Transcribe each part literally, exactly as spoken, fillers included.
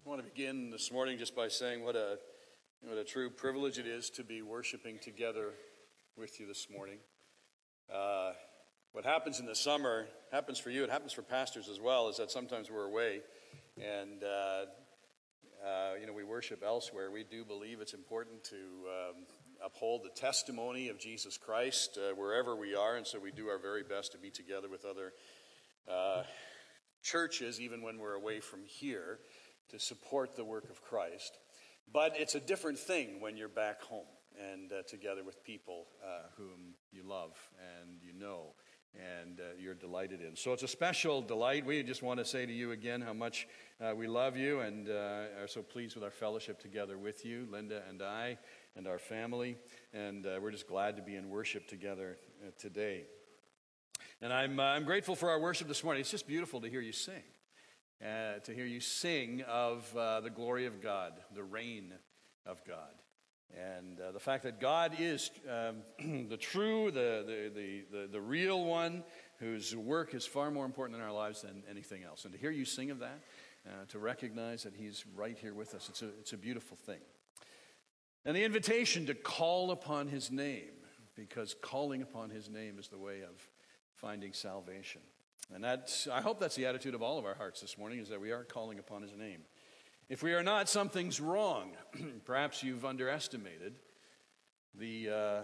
I want to begin this morning just by saying what a what a true privilege it is to be worshiping together with you this morning. Uh, what happens in the summer happens for you. It happens for pastors as well. Is that sometimes we're away, and uh, uh, you know we worship elsewhere. We do believe it's important to um, uphold the testimony of Jesus Christ uh, wherever we are, and so we do our very best to be together with other uh, churches, even when we're away from here, to support the work of Christ. But it's a different thing when you're back home and uh, together with people uh, whom you love and you know and uh, you're delighted in. So it's a special delight. We just want to say to you again how much uh, we love you and uh, are so pleased with our fellowship together with you, Linda and I and our family. And uh, we're just glad to be in worship together uh, today. And I'm, uh, I'm grateful for our worship this morning. It's just beautiful to hear you sing. Uh, to hear you sing of uh, the glory of God, the reign of God, and uh, the fact that God is um, the true, the, the the the the real one, whose work is far more important in our lives than anything else. And to hear you sing of that, uh, to recognize that He's right here with us, it's a it's a beautiful thing. And the invitation to call upon His name, because calling upon His name is the way of finding salvation. And that's, I hope that's the attitude of all of our hearts this morning, is that we are calling upon His name. If we are not, something's wrong. Perhaps you've underestimated the, uh,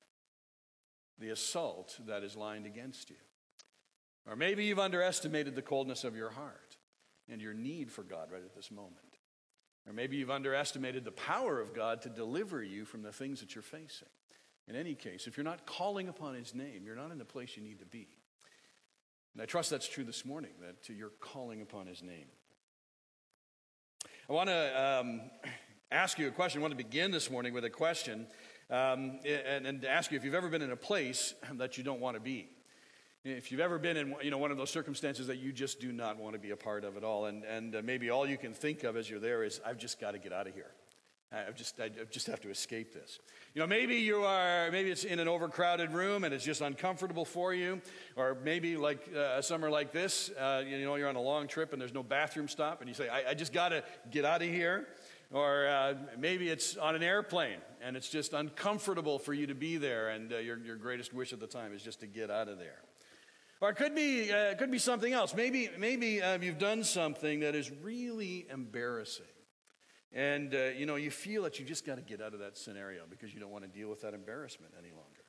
the assault that is lined against you. Or maybe you've underestimated the coldness of your heart and your need for God right at this moment. Or maybe you've underestimated the power of God to deliver you from the things that you're facing. In any case, if you're not calling upon His name, you're not in the place you need to be. And I trust that's true this morning, that you're calling upon His name. I want to um, ask you a question. I want to begin this morning with a question um, and, and ask you if you've ever been in a place that you don't want to be. If you've ever been in you know, one of those circumstances that you just do not want to be a part of at all, and, and uh, maybe all you can think of as you're there is, I've just got to get out of here. I've just, I just have to escape this. You know, maybe you are, maybe it's in an overcrowded room and it's just uncomfortable for you. Or maybe like uh, a summer like this, uh, you know, you're on a long trip and there's no bathroom stop and you say, I, I just got to get out of here. Or uh, maybe it's on an airplane and it's just uncomfortable for you to be there and uh, your, your greatest wish at the time is just to get out of there. Or it could be, uh, it could be something else. Maybe, maybe uh, you've done something that is really embarrassing. And, uh, you know, you feel that you just got to get out of that scenario because you don't want to deal with that embarrassment any longer.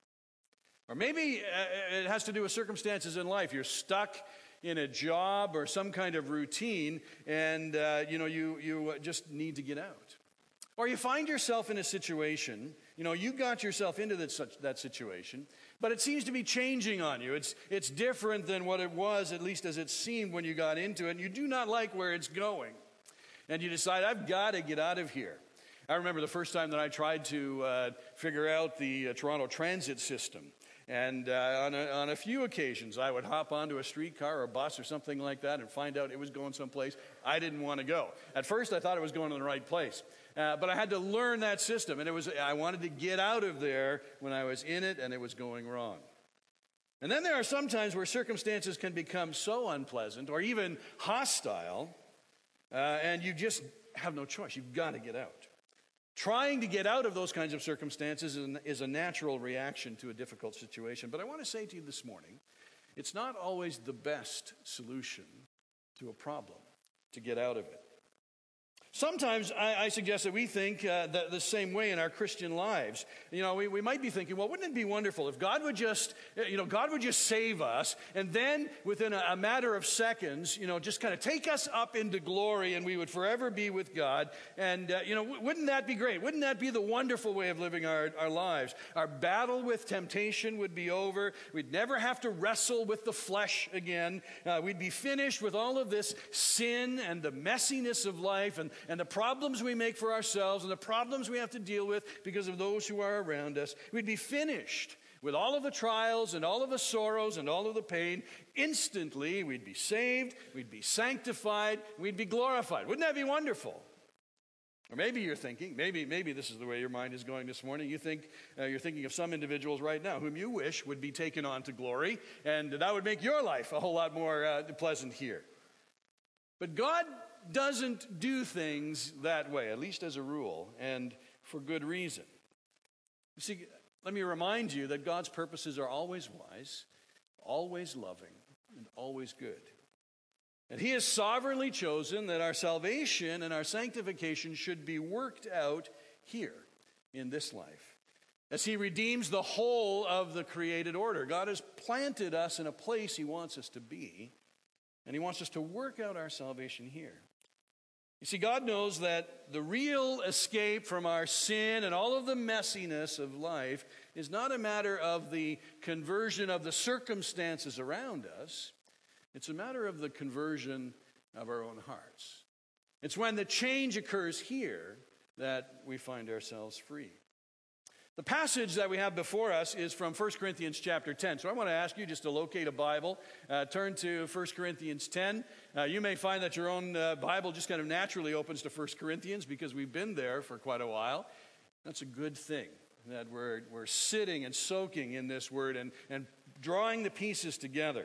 Or maybe uh, it has to do with circumstances in life. You're stuck in a job or some kind of routine and, uh, you know, you, you just need to get out. Or you find yourself in a situation, you know, you got yourself into that, such, that situation, but it seems to be changing on you. It's, it's different than what it was, at least as it seemed when you got into it, and you do not like where it's going. And you decide, I've got to get out of here. I remember the first time that I tried to uh, figure out the uh, Toronto transit system. And uh, on, a, on a few occasions, I would hop onto a streetcar or a bus or something like that and find out it was going someplace I didn't want to go. At first, I thought it was going to the right place. Uh, but I had to learn that system. And it was I wanted to get out of there when I was in it and it was going wrong. And then there are some times where circumstances can become so unpleasant or even hostile, Uh, and you just have no choice. You've got to get out. Trying to get out of those kinds of circumstances is, an, is a natural reaction to a difficult situation. But I want to say to you this morning, it's not always the best solution to a problem to get out of it. Sometimes I, I suggest that we think uh, the, the same way in our Christian lives. You know, we, we might be thinking, well, wouldn't it be wonderful if God would just, you know, God would just save us, and then within a, a matter of seconds, you know, just kind of take us up into glory, and we would forever be with God. And, uh, you know, w- wouldn't that be great? Wouldn't that be the wonderful way of living our, our lives? Our battle with temptation would be over. We'd never have to wrestle with the flesh again. Uh, we'd be finished with all of this sin and the messiness of life and and the problems we make for ourselves and the problems we have to deal with because of those who are around us. We'd be finished with all of the trials and all of the sorrows and all of the pain. Instantly, we'd be saved, we'd be sanctified, we'd be glorified. Wouldn't that be wonderful? Or maybe you're thinking, maybe maybe this is the way your mind is going this morning. You think uh, you're thinking of some individuals right now whom you wish would be taken on to glory, and that would make your life a whole lot more uh, pleasant here. But God doesn't do things that way, at least as a rule, and for good reason. You see, let me remind you that God's purposes are always wise, always loving, and always good. And he has sovereignly chosen that our salvation and our sanctification should be worked out here in this life, as he redeems the whole of the created order. God has planted us in a place he wants us to be, and he wants us to work out our salvation here. You see, God knows that the real escape from our sin and all of the messiness of life is not a matter of the conversion of the circumstances around us. It's a matter of the conversion of our own hearts. It's when the change occurs here that we find ourselves free. The passage that we have before us is from First Corinthians chapter ten. So I want to ask you just to locate a Bible, uh, turn to First Corinthians ten. Uh, you may find that your own uh, Bible just kind of naturally opens to First Corinthians because we've been there for quite a while. That's a good thing, that we're, we're sitting and soaking in this word and, and drawing the pieces together.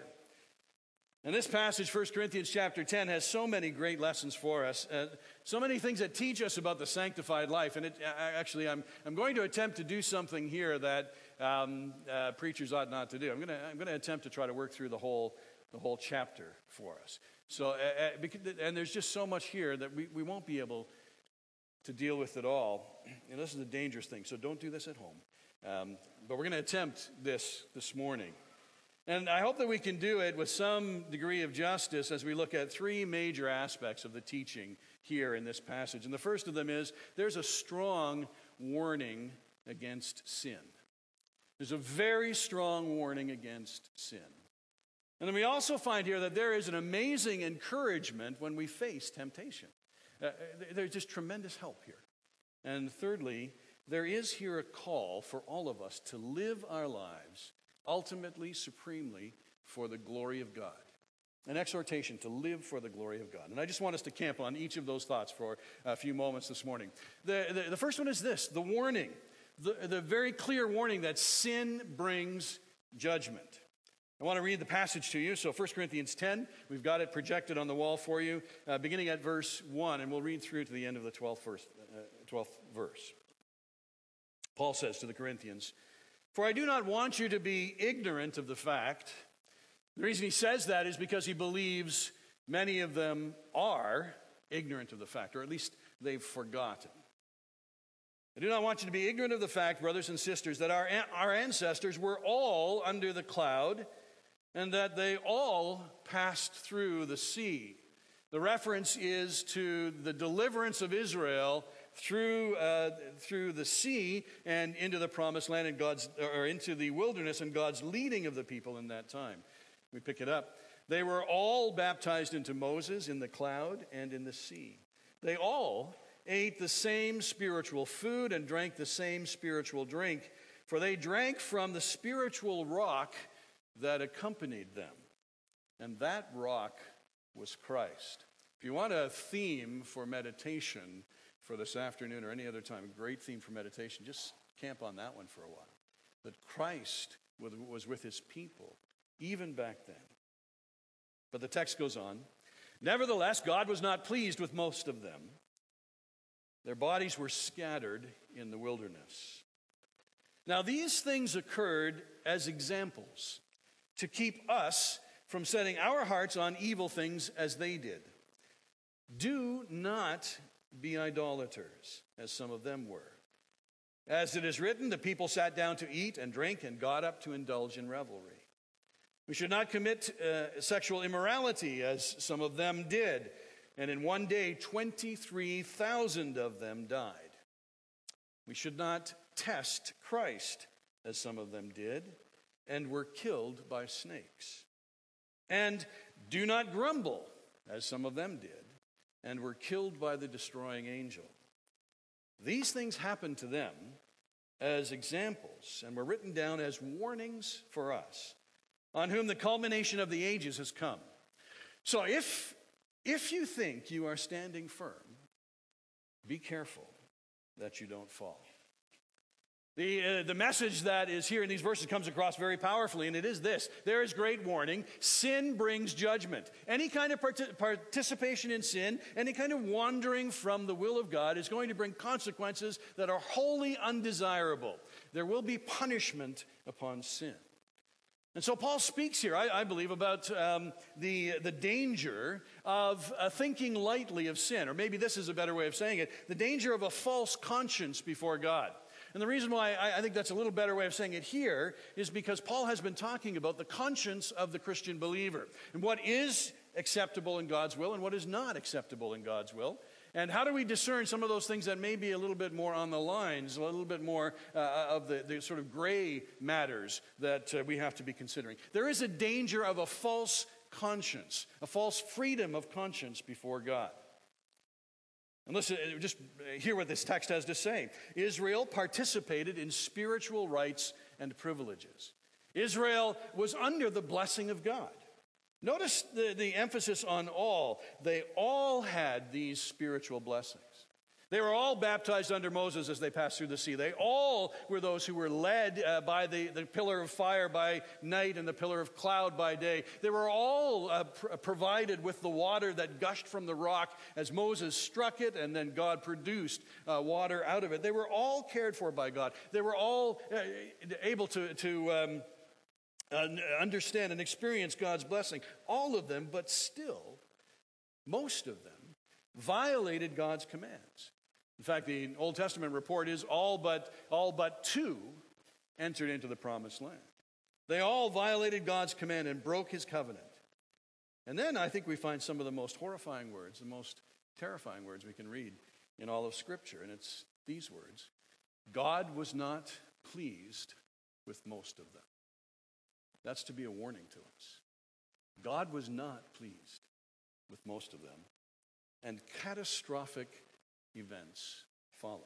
And this passage, First Corinthians chapter ten, has so many great lessons for us, uh, so many things that teach us about the sanctified life. And it, uh, actually, I'm, I'm going to attempt to do something here that um, uh, preachers ought not to do. I'm going to I'm going to attempt to try to work through the whole the whole chapter for us. So, uh, uh, because, and there's just so much here that we, we won't be able to deal with it all. And this is a dangerous thing, so don't do this at home. Um, but we're going to attempt this this morning. And I hope that we can do it with some degree of justice as we look at three major aspects of the teaching here in this passage. And the first of them is there's a strong warning against sin. There's a very strong warning against sin. And then we also find here that there is an amazing encouragement when we face temptation. Uh, there's just tremendous help here. And thirdly, there is here a call for all of us to live our lives ultimately, supremely, for the glory of God. An exhortation to live for the glory of God. And I just want us to camp on each of those thoughts for a few moments this morning. The, the, the first one is this, the warning. The, the very clear warning that sin brings judgment. I want to read the passage to you. So First Corinthians ten, we've got it projected on the wall for you, uh, beginning at verse one, and we'll read through to the end of the twelfth verse. Uh, twelfth verse. Paul says to the Corinthians, "For I do not want you to be ignorant of the fact." The reason he says that is because he believes many of them are ignorant of the fact, or at least they've forgotten. "I do not want you to be ignorant of the fact, brothers and sisters, that our, our ancestors were all under the cloud, and that they all passed through the sea." The reference is to the deliverance of Israel through uh, through the sea and into the promised land and God's or into the wilderness and God's leading of the people in that time. We pick it up. "They were all baptized into Moses in the cloud and in the sea. They all ate the same spiritual food and drank the same spiritual drink, for they drank from the spiritual rock that accompanied them. And that rock was Christ." If you want a theme for meditation for this afternoon or any other time, a great theme for meditation, just camp on that one for a while. That Christ was with his people, even back then. But the text goes on. "Nevertheless, God was not pleased with most of them. Their bodies were scattered in the wilderness. Now these things occurred as examples, to keep us from setting our hearts on evil things as they did. Do not be idolaters, as some of them were. As it is written, the people sat down to eat and drink and got up to indulge in revelry. We should not commit uh, sexual immorality, as some of them did. And in one day, twenty-three thousand of them died. We should not test Christ, as some of them did, and were killed by snakes. And do not grumble, as some of them did, and were killed by the destroying angel. These things happened to them as examples, and were written down as warnings for us, on whom the culmination of the ages has come. So if, if you think you are standing firm, be careful that you don't fall. The, uh, the message that is here in these verses comes across very powerfully, and it is this. There is great warning. Sin brings judgment. Any kind of part- participation in sin, any kind of wandering from the will of God is going to bring consequences that are wholly undesirable. There will be punishment upon sin. And so Paul speaks here, I, I believe, about um, the, the danger of uh, thinking lightly of sin. Or maybe this is a better way of saying it, the danger of a false conscience before God. And the reason why I, I think that's a little better way of saying it here is because Paul has been talking about the conscience of the Christian believer and what is acceptable in God's will and what is not acceptable in God's will. And how do we discern some of those things that may be a little bit more on the lines, a little bit more uh, of the, the sort of gray matters that uh, we have to be considering? There is a danger of a false conscience, a false freedom of conscience before God. And listen, just hear what this text has to say. Israel participated in spiritual rights and privileges. Israel was under the blessing of God. Notice the, the emphasis on all. They all had these spiritual blessings. They were all baptized under Moses as they passed through the sea. They all were those who were led uh, by the, the pillar of fire by night and the pillar of cloud by day. They were all uh, pr- provided with the water that gushed from the rock as Moses struck it, and then God produced uh, water out of it. They were all cared for by God. They were all uh, able to, to um, uh, understand and experience God's blessing. All of them, but still, most of them violated God's commands. In fact, the Old Testament report is all but all but two entered into the promised land. They all violated God's command and broke his covenant. And then I think we find some of the most horrifying words, the most terrifying words we can read in all of Scripture, and it's these words. God was not pleased with most of them. That's to be a warning to us. God was not pleased with most of them, and catastrophic events followed.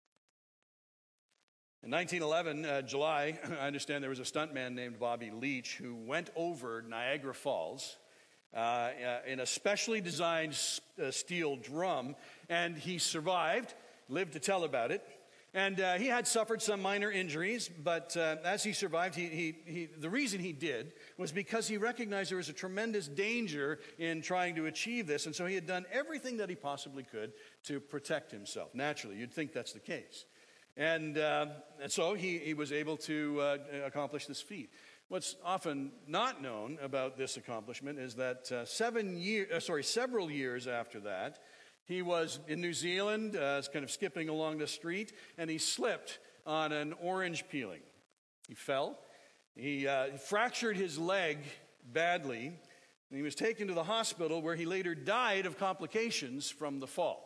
In nineteen eleven, uh, July, I understand there was a stuntman named Bobby Leach who went over Niagara Falls uh, uh, in a specially designed uh, steel drum, and he survived, lived to tell about it. And uh, he had suffered some minor injuries, but uh, as he survived, he, he, he, the reason he did was because he recognized there was a tremendous danger in trying to achieve this, and so he had done everything that he possibly could to protect himself. Naturally, you'd think that's the case. And, uh, and so he, he was able to uh, accomplish this feat. What's often not known about this accomplishment is that uh, seven year, uh, sorry, several years after that, he was in New Zealand, uh, kind of skipping along the street, and he slipped on an orange peeling. He fell. He uh, fractured his leg badly, and he was taken to the hospital where he later died of complications from the fall.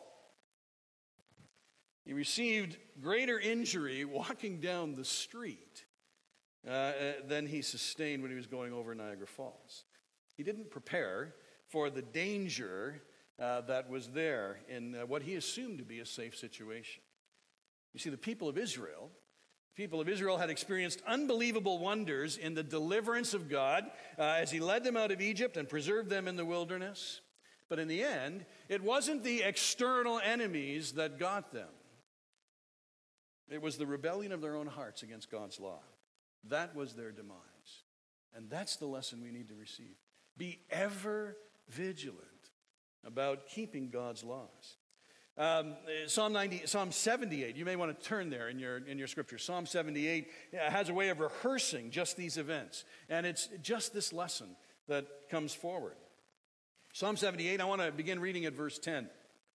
He received greater injury walking down the street uh, than he sustained when he was going over Niagara Falls. He didn't prepare for the danger Uh, that was there in uh, what he assumed to be a safe situation. You see, the people of Israel, people of Israel had experienced unbelievable wonders in the deliverance of God uh, as he led them out of Egypt and preserved them in the wilderness. But in the end, it wasn't the external enemies that got them. It was the rebellion of their own hearts against God's law. That was their demise. And that's the lesson we need to receive. Be ever vigilant about keeping God's laws. Um, Psalm ninety, Psalm seventy-eight, you may want to turn there in your, in your scripture. Psalm seventy-eight has a way of rehearsing just these events. And it's just this lesson that comes forward. Psalm seventy-eight, I want to begin reading at verse ten.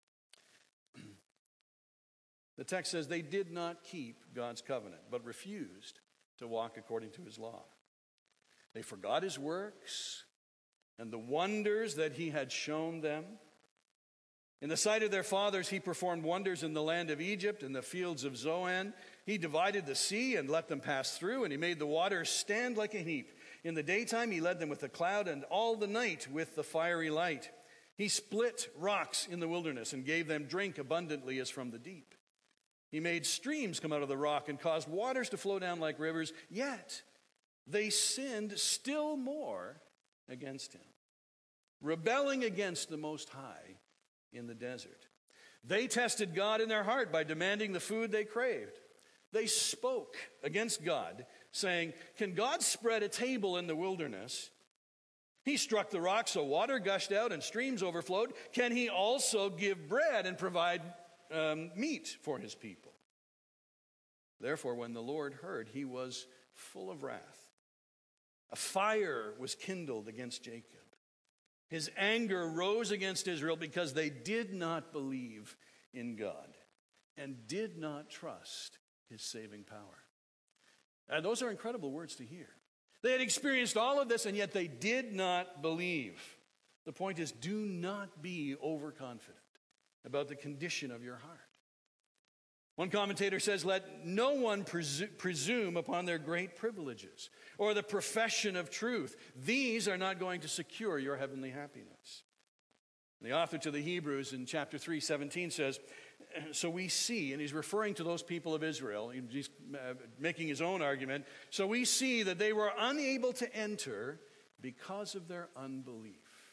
The text says, they did not keep God's covenant, but refused to walk according to his law. They forgot his works and the wonders that he had shown them. In the sight of their fathers, he performed wonders in the land of Egypt, in the fields of Zoan. He divided the sea and let them pass through, and he made the waters stand like a heap. In the daytime, he led them with a cloud, and all the night with the fiery light. He split rocks in the wilderness and gave them drink abundantly as from the deep. He made streams come out of the rock and caused waters to flow down like rivers, yet they sinned still more against him, rebelling against the Most High in the desert. They tested God in their heart by demanding the food they craved. They spoke against God, saying, "Can God spread a table in the wilderness? He struck the rock so water gushed out and streams overflowed. Can he also give bread and provide um, meat for his people?" Therefore, when the Lord heard, he was full of wrath. A fire was kindled against Jacob. His anger rose against Israel because they did not believe in God and did not trust his saving power. And those are incredible words to hear. They had experienced all of this, and yet they did not believe. The point is, do not be overconfident about the condition of your heart. One commentator says, "Let no one presu- presume upon their great privileges or the profession of truth. These are not going to secure your heavenly happiness." The author to the Hebrews in chapter three, seventeen says, "So we see," and he's referring to those people of Israel, he's making his own argument, "so we see that they were unable to enter because of their unbelief."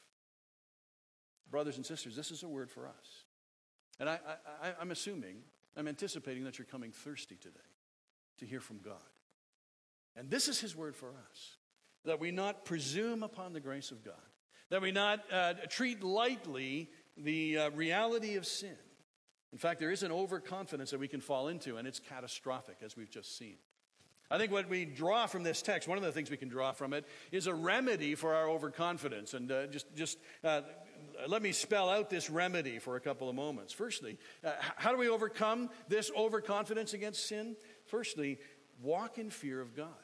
Brothers and sisters, this is a word for us. And I, I, I'm assuming, I'm anticipating that you're coming thirsty today to hear from God. And this is his word for us, that we not presume upon the grace of God, that we not uh, treat lightly the uh, reality of sin. In fact, there is an overconfidence that we can fall into, and it's catastrophic, as we've just seen. I think what we draw from this text, one of the things we can draw from it, is a remedy for our overconfidence. And uh, just, just uh, let me spell out this remedy for a couple of moments. Firstly, uh, how do we overcome this overconfidence against sin? Firstly, walk in fear of God.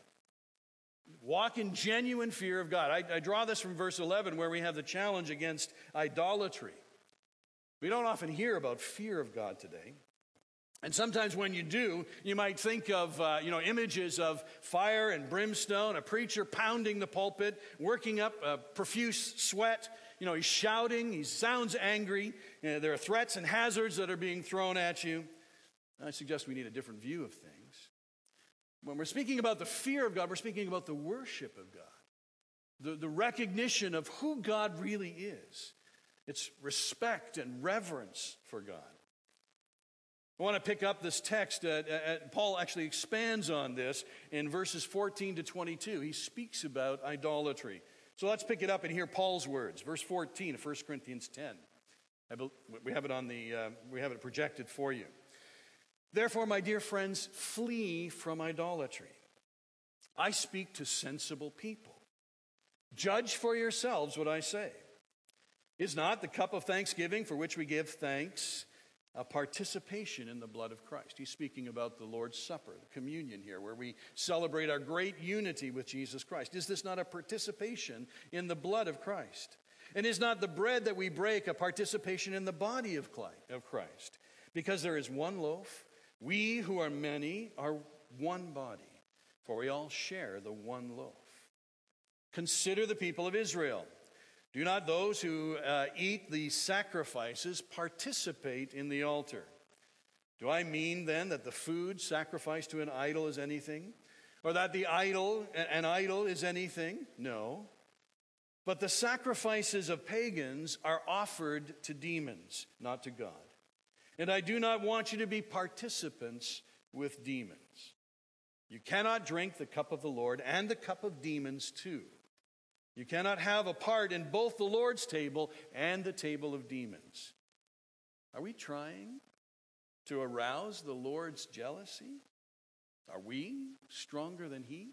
Walk in genuine fear of God. I, I draw this from verse eleven, where we have the challenge against idolatry. We don't often hear about fear of God today. And sometimes when you do, you might think of uh, you know images of fire and brimstone, a preacher pounding the pulpit, working up a profuse sweat. You know, he's shouting, he sounds angry. You know, there are threats and hazards that are being thrown at you. I suggest we need a different view of things. When we're speaking about the fear of God, we're speaking about the worship of God, the, the recognition of who God really is. It's respect and reverence for God. I want to pick up this text. Uh, uh, Paul actually expands on this in verses fourteen to twenty-two. He speaks about idolatry. So let's pick it up and hear Paul's words. Verse fourteen of First Corinthians ten. I be, we have it on the. Uh, we have it projected for you. "Therefore, my dear friends, flee from idolatry. I speak to sensible people. Judge for yourselves what I say. Is not the cup of thanksgiving for which we give thanks a participation in the blood of Christ?" He's speaking about the Lord's Supper, the communion here, where we celebrate our great unity with Jesus Christ. Is this not a participation in the blood of Christ? And is not the bread that we break a participation in the body of Christ? Because there is one loaf, we who are many are one body, for we all share the one loaf. Consider the people of Israel. Do not those who uh, eat the sacrifices participate in the altar? Do I mean then that the food sacrificed to an idol is anything? Or that the idol, an idol is anything? No. But the sacrifices of pagans are offered to demons, not to God. And I do not want you to be participants with demons. You cannot drink the cup of the Lord and the cup of demons too. You cannot have a part in both the Lord's table and the table of demons. Are we trying to arouse the Lord's jealousy? Are we stronger than he?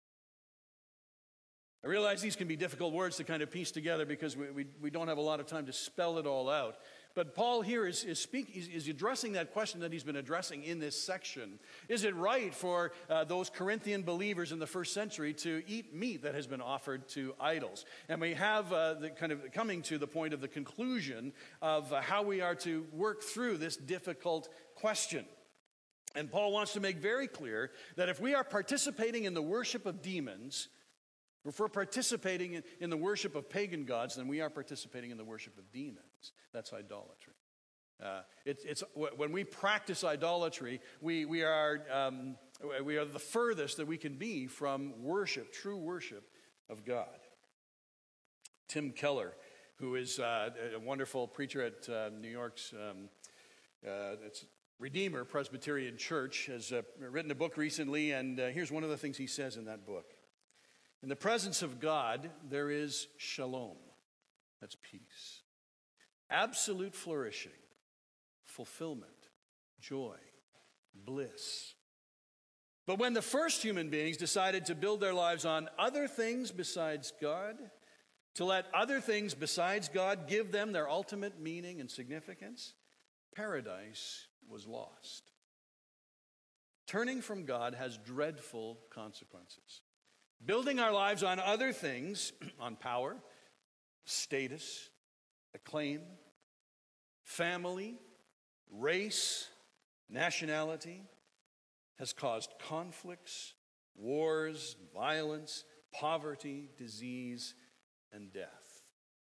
I realize these can be difficult words to kind of piece together because we, we, we don't have a lot of time to spell it all out. But Paul here is, is, speak, is, is addressing that question that he's been addressing in this section. Is it right for uh, those Corinthian believers in the first century to eat meat that has been offered to idols? And we have uh, the kind of coming to the point of the conclusion of uh, how we are to work through this difficult question. And Paul wants to make very clear that if we are participating in the worship of demons, if we're participating in, in the worship of pagan gods, then we are participating in the worship of demons. That's idolatry. Uh, it, it's when we practice idolatry, we we are um, we are the furthest that we can be from worship, true worship of God. Tim Keller, who is uh, a wonderful preacher at uh, New York's um, uh, it's Redeemer Presbyterian Church has uh, written a book recently, and uh, here's one of the things he says in that book. In the presence of God, there is shalom. That's peace. Absolute flourishing, fulfillment, joy, bliss. But when the first human beings decided to build their lives on other things besides God, to let other things besides God give them their ultimate meaning and significance, paradise was lost. Turning from God has dreadful consequences. Building our lives on other things, on power, status, acclaim, family, race, nationality, has caused conflicts, wars, violence, poverty, disease, and death.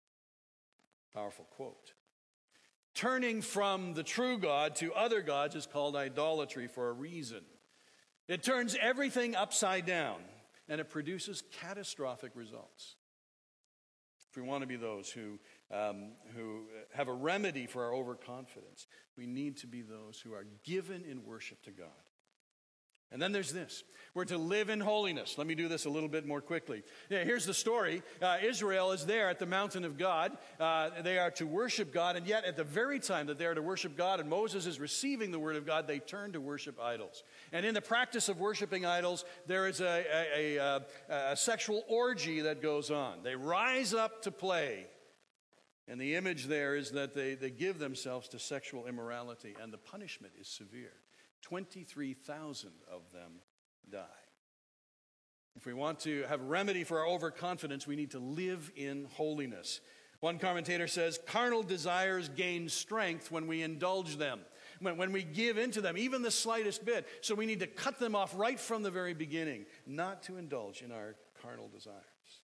Powerful quote. Turning from the true God to other gods is called idolatry for a reason. It turns everything upside down, and it produces catastrophic results. If we want to be those who, um, who have a remedy for our overconfidence, we need to be those who are given in worship to God. And then there's this. We're to live in holiness. Let me do this a little bit more quickly. Yeah, here's the story. Uh, Israel is there at the mountain of God. Uh, they are to worship God, and yet at the very time that they are to worship God and Moses is receiving the word of God, they turn to worship idols. And in the practice of worshiping idols, there is a, a, a, a, a sexual orgy that goes on. They rise up to play. And the image there is that they, they give themselves to sexual immorality, and the punishment is severe. twenty-three thousand of them die. If we want to have remedy for our overconfidence, we need to live in holiness. One commentator says, carnal desires gain strength when we indulge them, when, when we give into them, even the slightest bit. So we need to cut them off right from the very beginning, not to indulge in our carnal desires.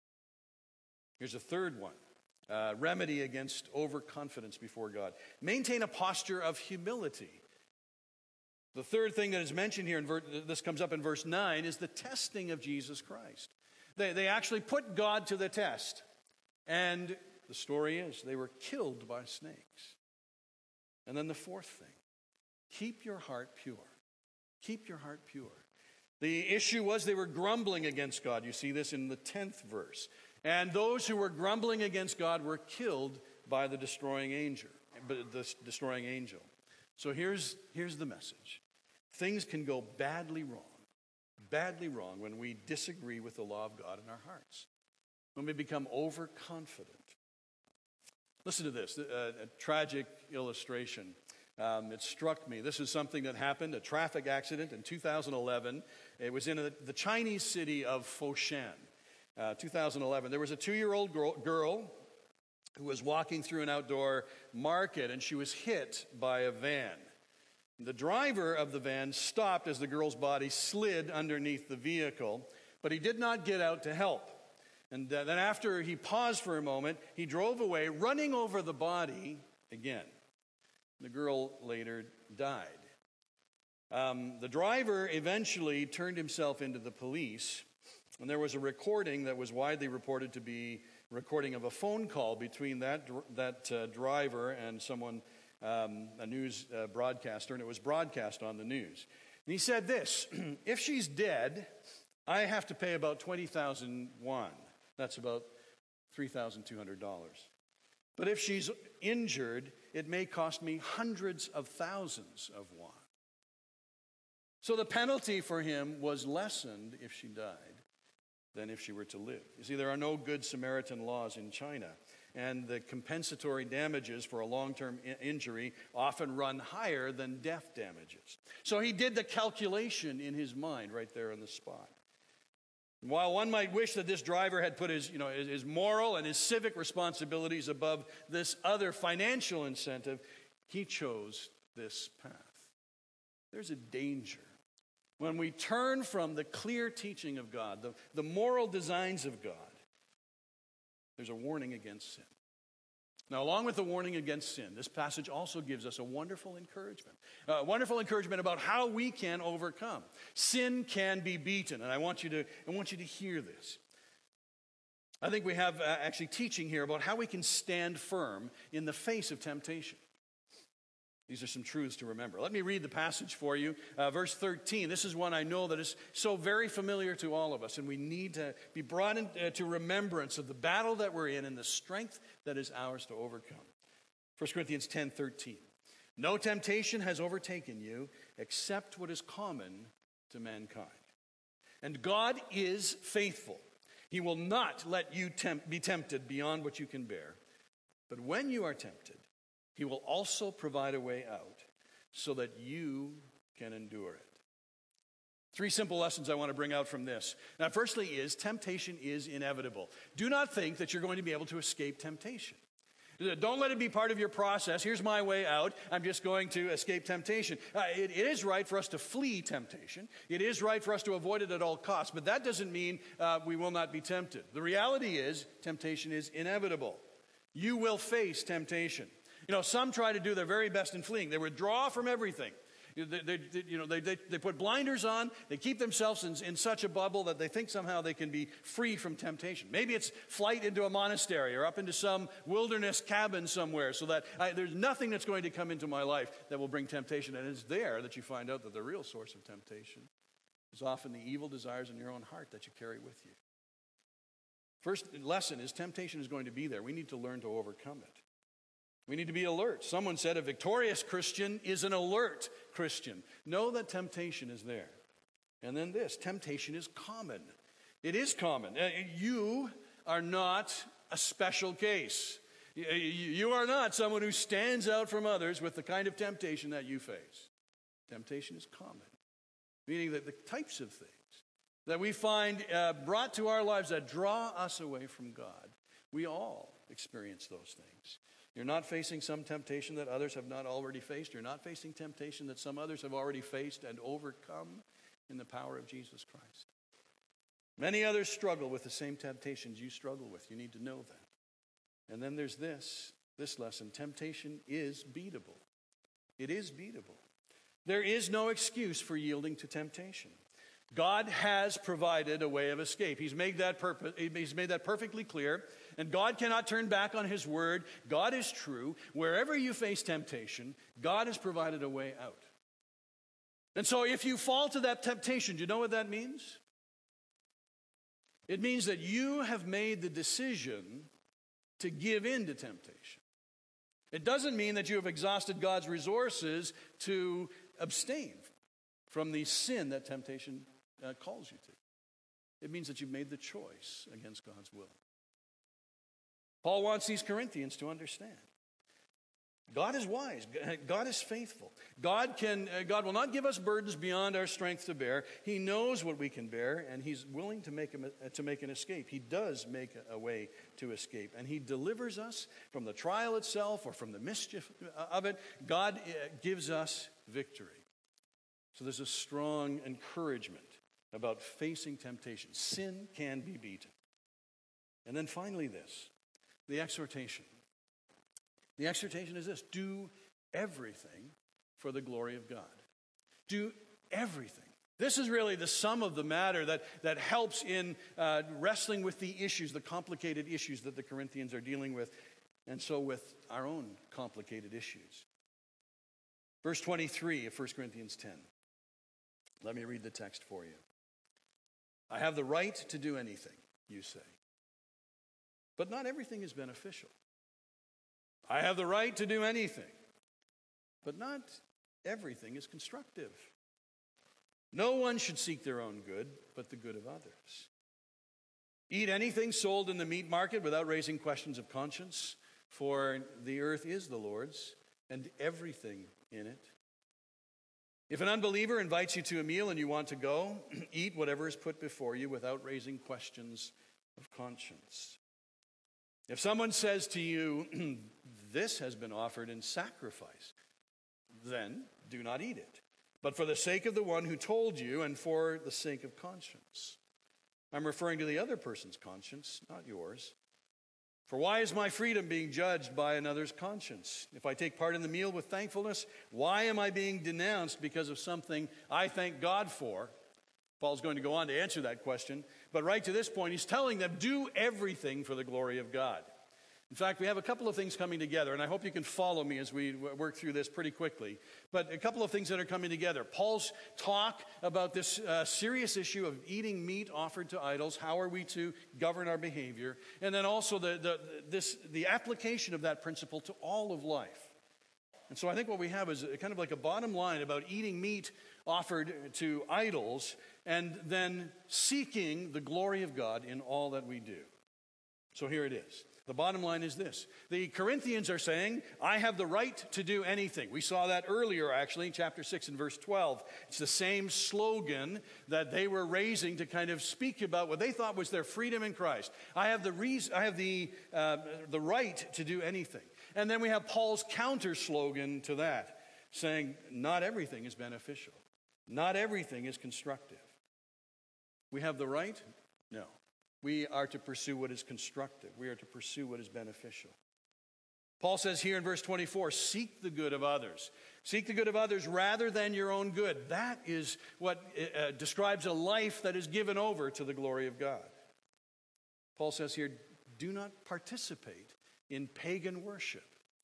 Here's a third one. Uh, remedy against overconfidence before God. Maintain a posture of humility. The third thing that is mentioned here, and ver- this comes up in verse nine, is the testing of Jesus Christ. They, they actually put God to the test. And the story is they were killed by snakes. And then the fourth thing, keep your heart pure. Keep your heart pure. The issue was they were grumbling against God. You see this in the tenth verse. And those who were grumbling against God were killed by the destroying angel. The destroying angel. So here's, here's the message. Things can go badly wrong, badly wrong when we disagree with the law of God in our hearts, when we become overconfident. Listen to this, a, a tragic illustration. Um, it struck me. This is something that happened, a traffic accident in two thousand eleven. It was in a, the Chinese city of Foshan, uh, two thousand eleven. There was a two-year-old girl, girl who was walking through an outdoor market, and she was hit by a van. The driver of the van stopped as the girl's body slid underneath the vehicle, but he did not get out to help. And then after he paused for a moment, he drove away, running over the body again. The girl later died. Um, the driver eventually turned himself into the police, and there was a recording that was widely reported to be a recording of a phone call between that, that uh, driver and someone, um, a news uh, broadcaster, and it was broadcast on the news. And he said this, if she's dead, I have to pay about twenty thousand won. That's about three thousand two hundred dollars. But if she's injured, it may cost me hundreds of thousands of won. So the penalty for him was lessened if she died than if she were to live. You see, there are no good Samaritan laws in China, and the compensatory damages for a long-term I- injury often run higher than death damages. So he did the calculation in his mind right there on the spot. While one might wish that this driver had put his, you know, his moral and his civic responsibilities above this other financial incentive, he chose this path. There's a danger when we turn from the clear teaching of God, the, the moral designs of God. There's a warning against sin. Now, along with the warning against sin, this passage also gives us a wonderful encouragement. A wonderful encouragement about how we can overcome. Sin can be beaten, and I want you to, I want you to hear this. I think we have uh, actually teaching here about how we can stand firm in the face of temptation. These are some truths to remember. Let me read the passage for you. Uh, verse thirteen. This is one I know that is so very familiar to all of us, and we need to be brought into uh, remembrance of the battle that we're in and the strength that is ours to overcome. First Corinthians ten thirteen. No temptation has overtaken you except what is common to mankind. And God is faithful. He will not let you tempt, be tempted beyond what you can bear. But when you are tempted, He will also provide a way out so that you can endure it. Three simple lessons I want to bring out from this. Now, firstly is temptation is inevitable. Do not think that you're going to be able to escape temptation. Don't let it be part of your process. Here's my way out. I'm just going to escape temptation. Uh, it, it is right for us to flee temptation. It is right for us to avoid it at all costs. But that doesn't mean uh, we will not be tempted. The reality is temptation is inevitable. You will face temptation. You know, some try to do their very best in fleeing. They withdraw from everything. They, they, they, you know, they, they, they put blinders on. They keep themselves in, in such a bubble that they think somehow they can be free from temptation. Maybe it's flight into a monastery or up into some wilderness cabin somewhere so that I, there's nothing that's going to come into my life that will bring temptation. And it's there that you find out that the real source of temptation is often the evil desires in your own heart that you carry with you. First lesson is temptation is going to be there. We need to learn to overcome it. We need to be alert. Someone said a victorious Christian is an alert Christian. Know that temptation is there. And then this, temptation is common. It is common. You are not a special case. You are not someone who stands out from others with the kind of temptation that you face. Temptation is common, meaning that the types of things that we find uh, brought to our lives that draw us away from God, we all experience those things. You're not facing some temptation that others have not already faced. You're not facing temptation that some others have already faced and overcome in the power of Jesus Christ. Many others struggle with the same temptations you struggle with. You need to know that. And then there's this, this lesson. Temptation is beatable. It is beatable. There is no excuse for yielding to temptation. God has provided a way of escape. He's made that purpose, he's made that perfectly clear. And God cannot turn back on his word. God is true. Wherever you face temptation, God has provided a way out. And so if you fall to that temptation, do you know what that means? It means that you have made the decision to give in to temptation. It doesn't mean that you have exhausted God's resources to abstain from the sin that temptation uh, calls you to. It means that you've made the choice against God's will. Paul wants these Corinthians to understand. God is wise. God is faithful. God can. Uh, God will not give us burdens beyond our strength to bear. He knows what we can bear, and he's willing to make, a, to make an escape. He does make a, a way to escape, and he delivers us from the trial itself or from the mischief of it. God uh, gives us victory. So there's a strong encouragement about facing temptation. Sin can be beaten. And then finally this, the exhortation. The exhortation is this: do everything for the glory of God. Do everything. This is really the sum of the matter that, that helps in uh, wrestling with the issues, the complicated issues that the Corinthians are dealing with, and so with our own complicated issues. Verse twenty-three of First Corinthians ten. Let me read the text for you. I have the right to do anything, you say, but not everything is beneficial. I have the right to do anything, but not everything is constructive. No one should seek their own good, but the good of others. Eat anything sold in the meat market without raising questions of conscience, for the earth is the Lord's, and everything in it. If an unbeliever invites you to a meal and you want to go, eat whatever is put before you without raising questions of conscience. If someone says to you, this has been offered in sacrifice, then do not eat it, but for the sake of the one who told you and for the sake of conscience. I'm referring to the other person's conscience, not yours. For why is my freedom being judged by another's conscience? If I take part in the meal with thankfulness, why am I being denounced because of something I thank God for? Paul's going to go on to answer that question. But right to this point, he's telling them, do everything for the glory of God. In fact, we have a couple of things coming together, and I hope you can follow me as we work through this pretty quickly. But a couple of things that are coming together. Paul's talk about this uh, serious issue of eating meat offered to idols. How are we to govern our behavior? And then also the, the, this, the application of that principle to all of life. And so I think what we have is kind of like a bottom line about eating meat offered to idols and then seeking the glory of God in all that we do. So here it is. The bottom line is this. The Corinthians are saying, I have the right to do anything. We saw that earlier, actually, in chapter six and verse twelve. It's the same slogan that they were raising to kind of speak about what they thought was their freedom in Christ. I have the reason, I have the, uh, the right to do anything. And then we have Paul's counter slogan to that, saying, not everything is beneficial. Not everything is constructive. We have the right? No. We are to pursue what is constructive. We are to pursue what is beneficial. Paul says here in verse twenty-four, seek the good of others. Seek the good of others rather than your own good. That is what uh, describes a life that is given over to the glory of God. Paul says here, do not participate in pagan worship.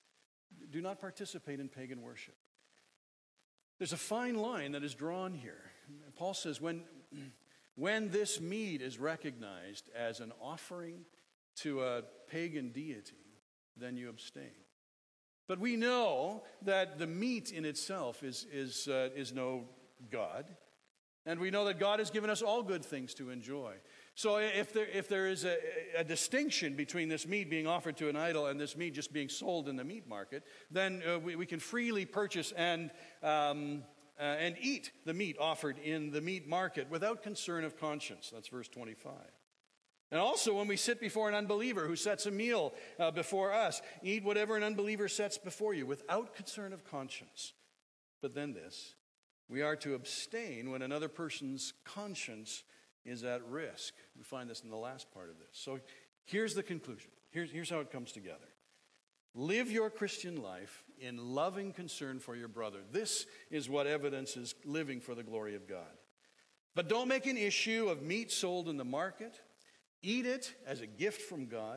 Do not participate in pagan worship. There's a fine line that is drawn here. Paul says when... When this meat is recognized as an offering to a pagan deity, then you abstain. But we know that the meat in itself is, is, uh, is no God. And we know that God has given us all good things to enjoy. So if there, if there is a, a distinction between this meat being offered to an idol and this meat just being sold in the meat market, then uh, we, we can freely purchase and... Um, Uh, and eat the meat offered in the meat market without concern of conscience. That's verse twenty-five. And also when we sit before an unbeliever who sets a meal uh, before us, eat whatever an unbeliever sets before you without concern of conscience. But then this, we are to abstain when another person's conscience is at risk. We find this in the last part of this. So here's the conclusion. Here's, here's how it comes together. Live your Christian life in loving concern for your brother. This is what evidences living for the glory of God. But don't make an issue of meat sold in the market. Eat it as a gift from God.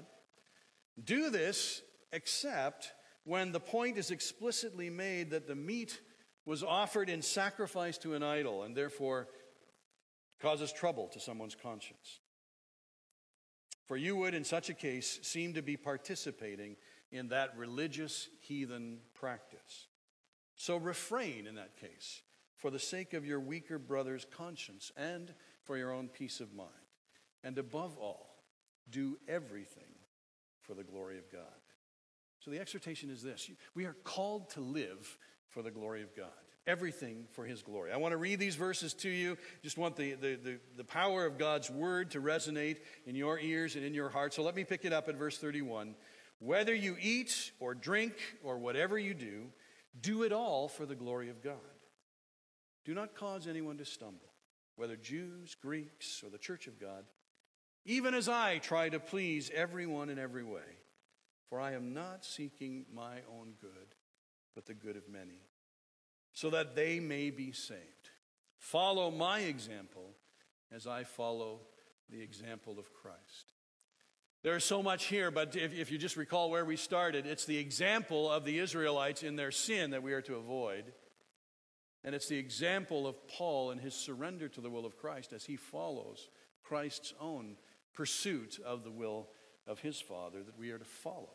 Do this except when the point is explicitly made that the meat was offered in sacrifice to an idol and therefore causes trouble to someone's conscience. For you would, in such a case, seem to be participating in that religious heathen practice. So refrain in that case for the sake of your weaker brother's conscience and for your own peace of mind. And above all, do everything for the glory of God. So the exhortation is this. We are called to live for the glory of God. Everything for his glory. I want to read these verses to you. Just want the, the, the, the power of God's word to resonate in your ears and in your heart. So let me pick it up at verse thirty-one. Whether you eat or drink or whatever you do, do it all for the glory of God. Do not cause anyone to stumble, whether Jews, Greeks, or the church of God, even as I try to please everyone in every way. For I am not seeking my own good, but the good of many, so that they may be saved. Follow my example as I follow the example of Christ. There's so much here, but if, if you just recall where we started, it's the example of the Israelites in their sin that we are to avoid. And it's the example of Paul and his surrender to the will of Christ as he follows Christ's own pursuit of the will of his Father that we are to follow.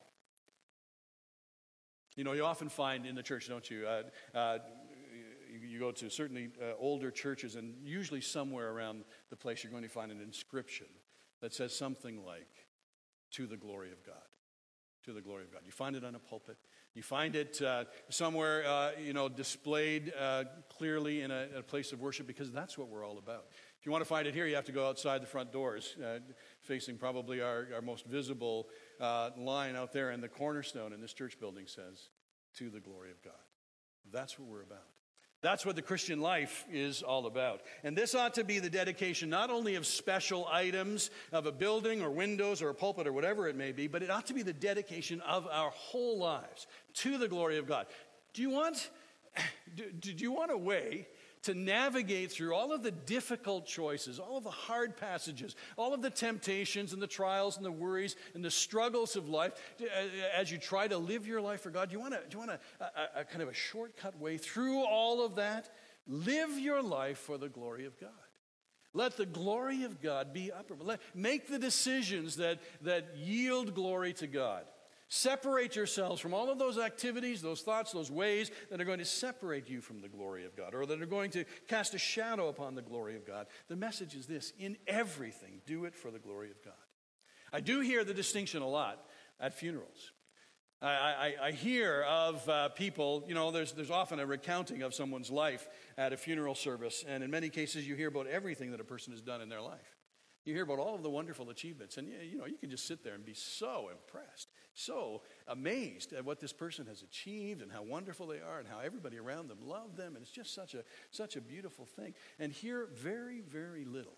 You know, you often find in the church, don't you, uh, uh, you, you go to certainly uh, older churches, and usually somewhere around the place you're going to find an inscription that says something like, to the glory of God. To the glory of God. You find it on a pulpit. You find it uh, somewhere, uh, you know, displayed uh, clearly in a, a place of worship, because that's what we're all about. If you want to find it here, you have to go outside the front doors, uh, facing probably our, our most visible uh, line out there, and the cornerstone in this church building says, to the glory of God. That's what we're about. That's what the Christian life is all about. And this ought to be the dedication not only of special items of a building or windows or a pulpit or whatever it may be, but it ought to be the dedication of our whole lives to the glory of God. Do you want, do, do you want a way to navigate through all of the difficult choices, all of the hard passages, all of the temptations and the trials and the worries and the struggles of life as you try to live your life for God? Do you want, to, do you want a, a, a kind of a shortcut way through all of that? Live your life for the glory of God. Let the glory of God be uppermost. Let, make the decisions that, that yield glory to God. Separate yourselves from all of those activities, those thoughts, those ways that are going to separate you from the glory of God or that are going to cast a shadow upon the glory of God. The message is this: in everything, do it for the glory of God. I do hear the distinction a lot at funerals. I, I, I hear of uh, people, you know, there's, there's often a recounting of someone's life at a funeral service, and in many cases you hear about everything that a person has done in their life. You hear about all of the wonderful achievements, and you know, you can just sit there and be so impressed, so amazed at what this person has achieved and how wonderful they are and how everybody around them love them, and it's just such a such a beautiful thing. And hear very, very little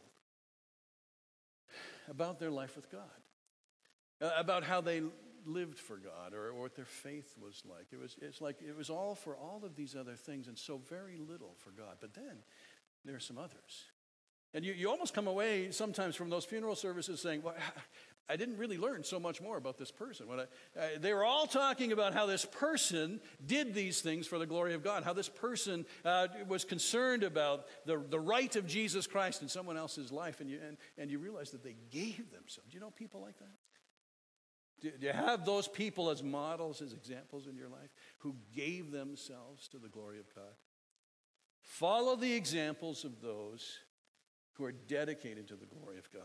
about their life with God, uh, about how they lived for God or, or what their faith was like. It was it's like it was all for all of these other things and so very little for God. But then there are some others. And you, you almost come away sometimes from those funeral services saying, well, I didn't really learn so much more about this person. When I, uh, they were all talking about how this person did these things for the glory of God, how this person uh, was concerned about the, the right of Jesus Christ in someone else's life, and you, and, and you realize that they gave themselves. Do you know people like that? Do, do you have those people as models, as examples in your life, who gave themselves to the glory of God? Follow the examples of those who are dedicated to the glory of God.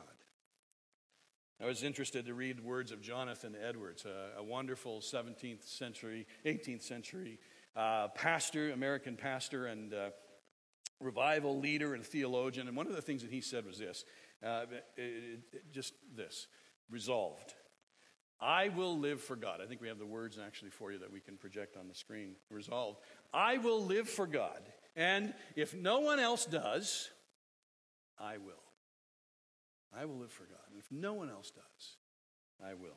I was interested to read words of Jonathan Edwards, a, a wonderful seventeenth century, eighteenth century uh, pastor, American pastor and uh, revival leader and theologian. And one of the things that he said was this, uh, it, it, it, just this, resolved. I will live for God. I think we have the words actually for you that we can project on the screen. Resolved. I will live for God. And if no one else does, I will. I will live for God. And if no one else does, I will.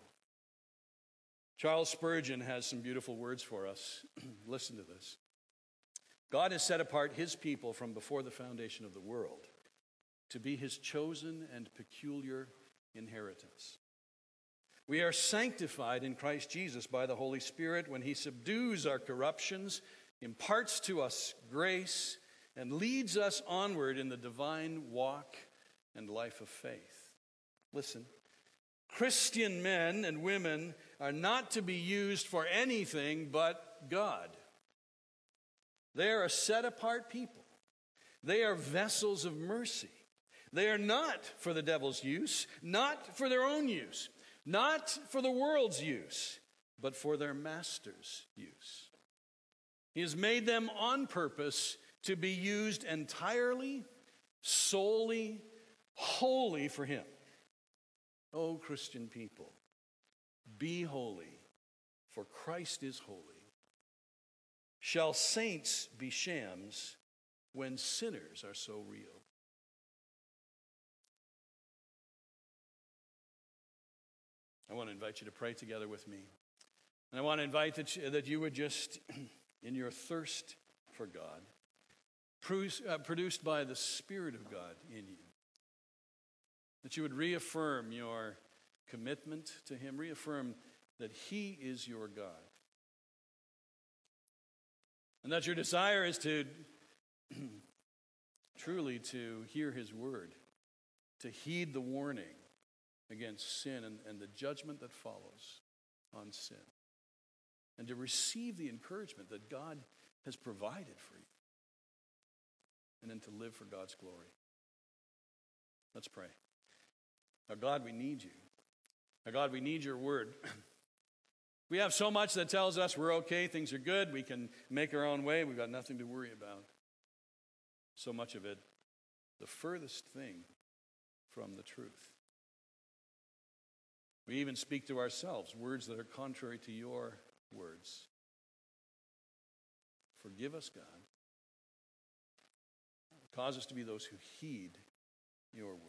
Charles Spurgeon has some beautiful words for us. Listen to this. God has set apart his people from before the foundation of the world to be his chosen and peculiar inheritance. We are sanctified in Christ Jesus by the Holy Spirit when he subdues our corruptions, imparts to us grace, and leads us onward in the divine walk and life of faith. Listen, Christian men and women are not to be used for anything but God. They are a set-apart people. They are vessels of mercy. They are not for the devil's use, not for their own use, not for the world's use, but for their master's use. He has made them on purpose to be used entirely, solely, wholly for him. Oh, Christian people, be holy, for Christ is holy. Shall saints be shams when sinners are so real? I want to invite you to pray together with me. And I want to invite that you, that you would just, in your thirst for God, produced by the Spirit of God in you, that you would reaffirm your commitment to him, reaffirm that he is your God, and that your desire is to truly to hear his word, to heed the warning against sin and, and the judgment that follows on sin, and to receive the encouragement that God has provided for you, and then to live for God's glory. Let's pray. Our God, we need you. Our God, we need your word. We have so much that tells us we're okay, things are good, we can make our own way, we've got nothing to worry about. So much of it, the furthest thing from the truth. We even speak to ourselves words that are contrary to your words. Forgive us, God. Cause us to be those who heed your word.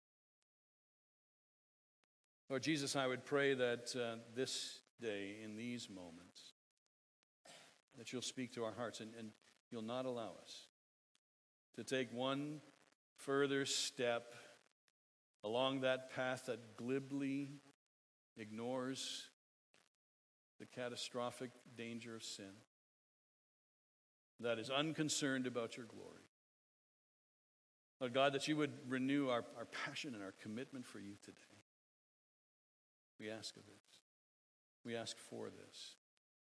Lord Jesus, I would pray that uh, this day, in these moments, that you'll speak to our hearts and, and you'll not allow us to take one further step along that path that glibly ignores the catastrophic danger of sin, that is unconcerned about your glory. Lord God, that you would renew our, our passion and our commitment for you today. We ask of this. We ask for this.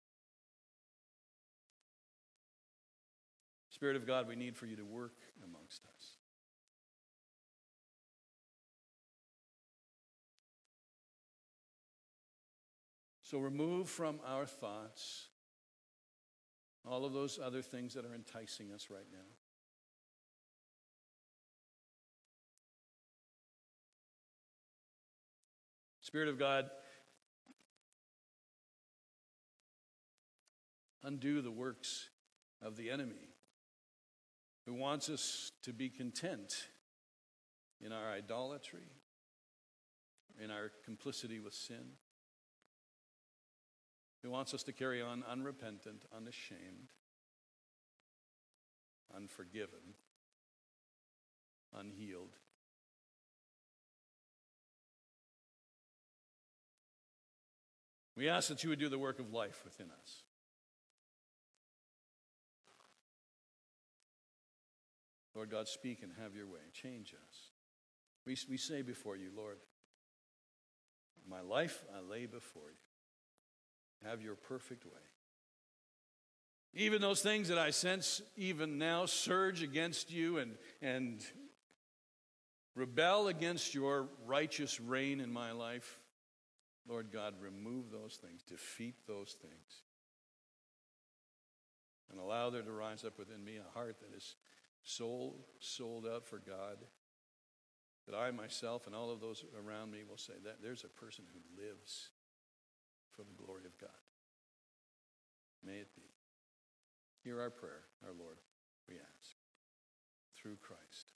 Spirit of God, we need for you to work amongst us. So remove from our thoughts all of those other things that are enticing us right now. Spirit of God, undo the works of the enemy who wants us to be content in our idolatry, in our complicity with sin, who wants us to carry on unrepentant, unashamed, unforgiven, unhealed. We ask that you would do the work of life within us. Lord God, speak and have your way. Change us. We, we say before you, Lord, my life I lay before you. Have your perfect way. Even those things that I sense even now surge against you and, and rebel against your righteous reign in my life, Lord God, remove those things, defeat those things, and allow there to rise up within me a heart that is sold, sold out for God, that I myself and all of those around me will say that there's a person who lives for the glory of God. May it be. Hear our prayer, our Lord, we ask, through Christ.